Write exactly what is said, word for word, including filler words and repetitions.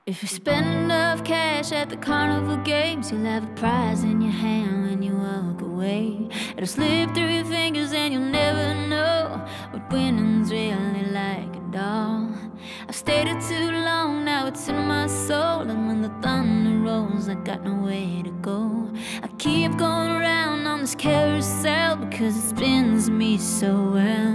If you spend enough cash at the carnival games, you'll have a prize in your hand when you walk away. It'll slip through your fingers and you'll never know what winning's really like at all. I've stayed here too long, now it's in my soul, and when the thunder rolls, I got nowhere to go. I keep going around on this carousel because it spins me so well.